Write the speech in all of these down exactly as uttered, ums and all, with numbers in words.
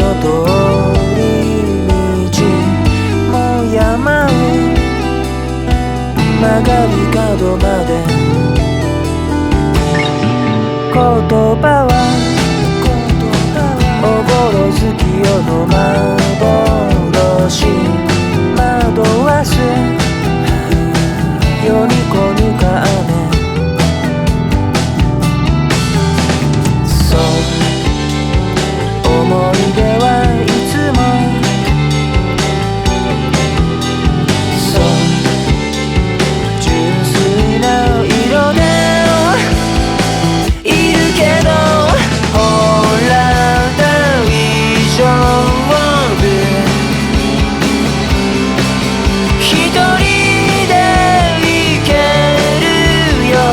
通り道もう山を曲がり角まで言葉はおぼろ月夜の幻惑わすよにこにか雨思い出はいつもそう純粋な色でいるけどほら大丈夫一人でいけるよ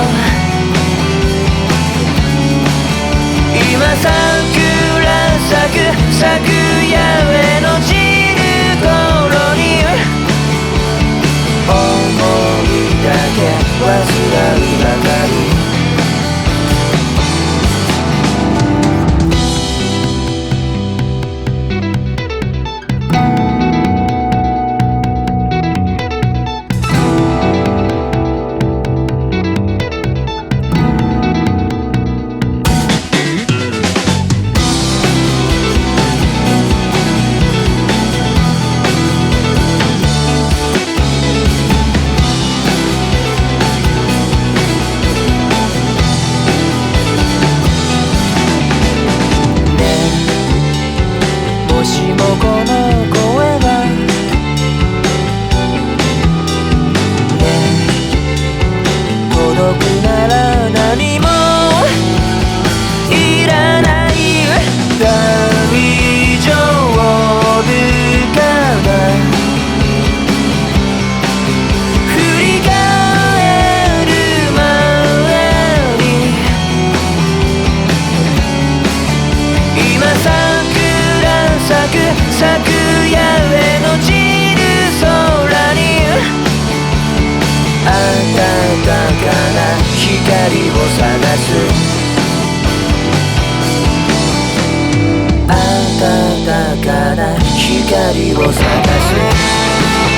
今さ咲く昨夜への散る頃に思いだけ忘れるばかり昨夜への散る空に暖かな光を探す暖かな光を探す